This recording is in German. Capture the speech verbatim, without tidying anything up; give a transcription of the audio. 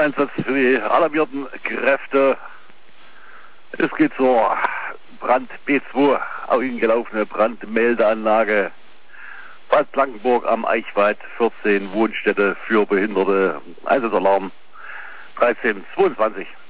Einsatz für die alarmierten Kräfte. Es geht zur Brand B zwei, gelaufene Brandmeldeanlage Bad Blankenburg am Eichwald, vierzehn Wohnstätte für Behinderte. Einsatzalarm dreizehn zweiundzwanzig.